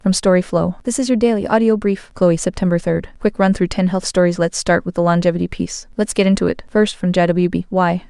From Storyflow, this is your daily audio brief. Chloe, September 3rd. Quick run through 10 health stories. Let's start with the longevity piece. Let's get into it. First, from JWB, why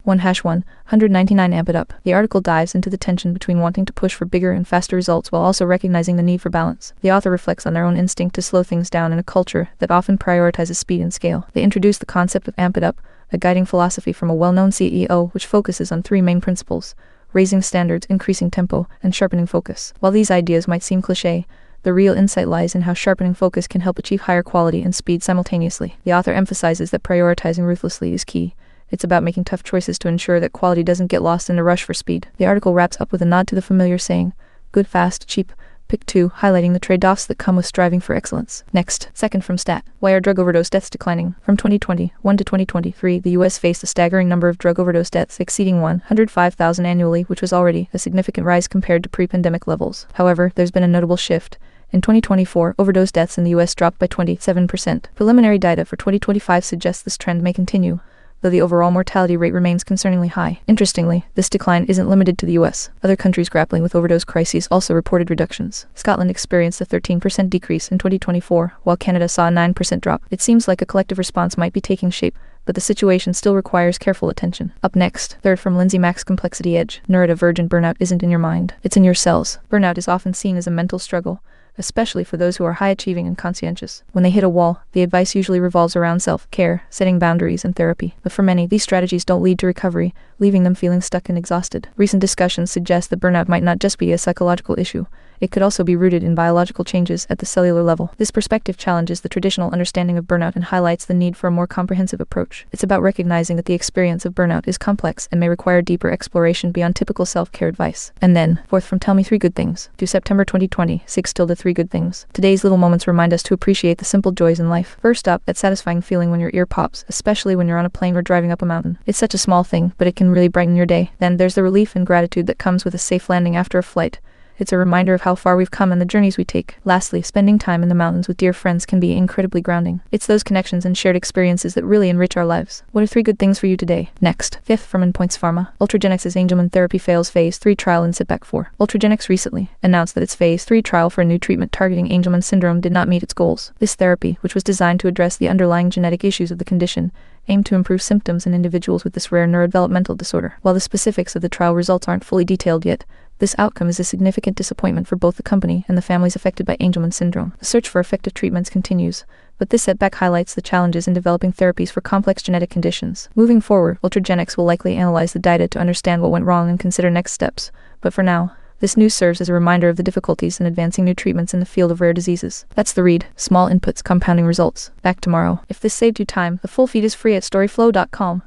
1-199 amp it up. The article dives into the tension between wanting to push for bigger and faster results while also recognizing the need for balance. The author reflects on their own instinct to slow things down in a culture that often prioritizes speed and scale. They introduce the concept of amp it up, a guiding philosophy from a well-known CEO which focuses on three main principles: raising standards, increasing tempo, and sharpening focus. While these ideas might seem cliché, the real insight lies in how sharpening focus can help achieve higher quality and speed simultaneously. The author emphasizes that prioritizing ruthlessly is key. It's about making tough choices to ensure that quality doesn't get lost in the rush for speed. The article wraps up with a nod to the familiar saying, good, fast, cheap, pick two, highlighting the trade-offs that come with striving for excellence. Next, second from Stat, why are drug overdose deaths declining? From 2021 to 2023, the U.S. faced a staggering number of drug overdose deaths, exceeding 105,000 annually, which was already a significant rise compared to pre-pandemic levels. However, there's been a notable shift. In 2024, overdose deaths in the U.S. dropped by 27%. Preliminary data for 2025 suggests this trend may continue, though the overall mortality rate remains concerningly high. Interestingly, this decline isn't limited to the U.S. Other countries grappling with overdose crises also reported reductions. Scotland experienced a 13% decrease in 2024, while Canada saw a 9% drop. It seems like a collective response might be taking shape, but the situation still requires careful attention. Up next, third from Lindsay Mack's Complexity Edge, neurodivergent burnout isn't in your mind, it's in your cells. Burnout is often seen as a mental struggle, especially for those who are high-achieving and conscientious. When they hit a wall, the advice usually revolves around self-care, setting boundaries, and therapy. But for many, these strategies don't lead to recovery, leaving them feeling stuck and exhausted. Recent discussions suggest that burnout might not just be a psychological issue. It could also be rooted in biological changes at the cellular level. This perspective challenges the traditional understanding of burnout and highlights the need for a more comprehensive approach. It's about recognizing that the experience of burnout is complex and may require deeper exploration beyond typical self-care advice. And then, fourth from Tell Me 3 Good Things, due September 2020, 6-3 Good Things. Today's little moments remind us to appreciate the simple joys in life. First up, that satisfying feeling when your ear pops, especially when you're on a plane or driving up a mountain. It's such a small thing, but it can really brighten your day. Then there's the relief and gratitude that comes with a safe landing after a flight. It's a reminder of how far we've come and the journeys we take. Lastly, spending time in the mountains with dear friends can be incredibly grounding. It's those connections and shared experiences that really enrich our lives. What are 3 good things for you today? Next, fifth from Endpoints Pharma, Ultragenyx's Angelman therapy fails phase 3 trial in setback 4. Ultragenyx recently announced that its phase 3 trial for a new treatment targeting Angelman syndrome did not meet its goals. This therapy, which was designed to address the underlying genetic issues of the condition, aimed to improve symptoms in individuals with this rare neurodevelopmental disorder. While the specifics of the trial results aren't fully detailed yet, this outcome is a significant disappointment for both the company and the families affected by Angelman syndrome. The search for effective treatments continues, but this setback highlights the challenges in developing therapies for complex genetic conditions. Moving forward, Ultragenyx will likely analyze the data to understand what went wrong and consider next steps. But for now, this news serves as a reminder of the difficulties in advancing new treatments in the field of rare diseases. That's the read. Small inputs, compounding results. Back tomorrow. If this saved you time, the full feed is free at storyflow.com.